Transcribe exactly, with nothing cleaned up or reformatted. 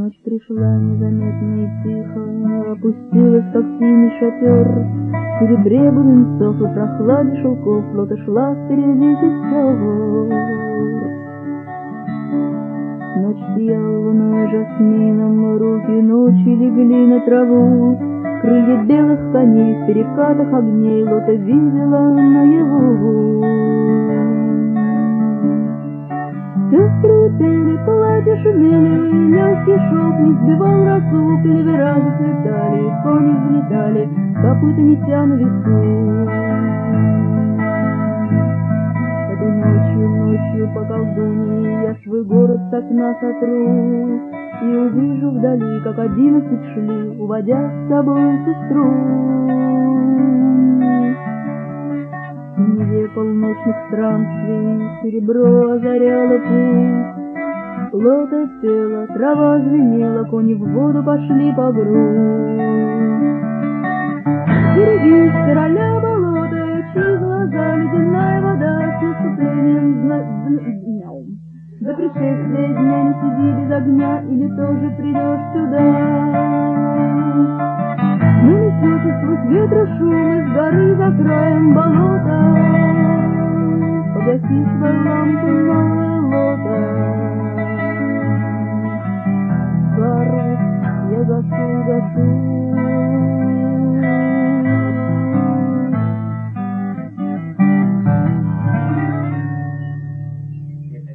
Ночь пришла незаметно и тихо, опустилась, как синий шатер. В серебре бубенцов и прохладе шелков флота шла впереди сестер. Ночь сияла луной жасмином, руки ночи легли на траву. Крылья белых коней в перекатах огней Лота видела наяву. Сестры пели, платья шумели, легкий шелк не сбивал росу, клевера зацветали, кони взлетали, копыта неся на весу. Этой ночью, ночью по колдуньи я свой город с окна сотру и увижу вдали, как одиннадцать шли, уводя с собой сестру. В неве полночных странствий серебро озаряло путь. Лота пела, трава звенела, кони в воду пошли по грудь. Берегись, короля болота, чьи глаза ледяная вода с наступлением зна... До пришествия дня не сиди без огня, или тоже придешь сюда. Но несется сквозь ветра шум из горы за краем болота. Погаси свою лампу, новая Лота. Карл, я гашу, гашу.